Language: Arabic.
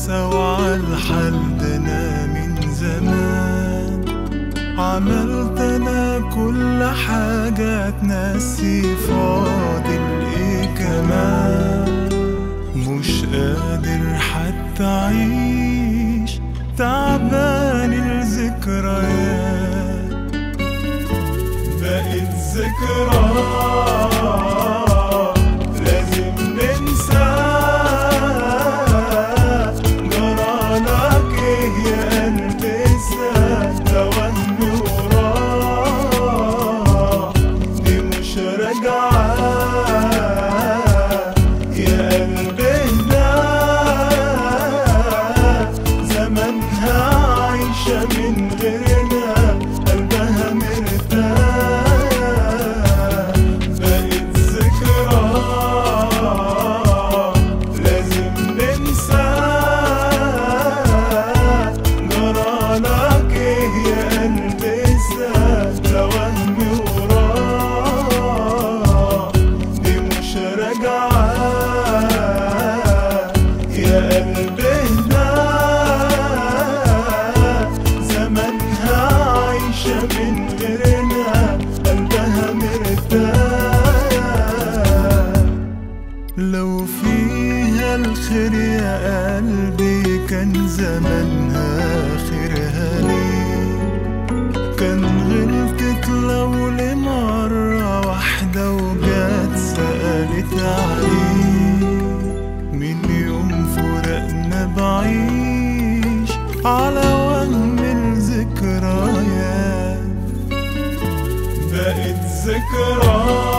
سوا عالحال ده أنا من زمان. عملت أنا كل حاجة تنسي، فاضل إيه كمان؟ مش قادر حتى أعيش، تعبان الذكريات. بقت ذكرى لازم ننساه، جرالك ايه يا قلبي؟ ده وهم وراح، دي مش راجعة يا قلبي. ده زمانها عايشة من غيرنا، قلبها مرتاح. بقت ذكرى لازم ننساه، جرالك ايه يا قلبي؟ ده وهم وراح، دي مش راجعة يا قلبي. ده زمانها عايشة من غيرنا، قلبها مرتاح. لو فيها الخير يا قلبي كان زمانها خيرها ليه؟ كان غلطت لو لمرة واحدة وجات سألت عليه. من يوم فرقنا بعيش على وهم الذكريات. بقت ذكرى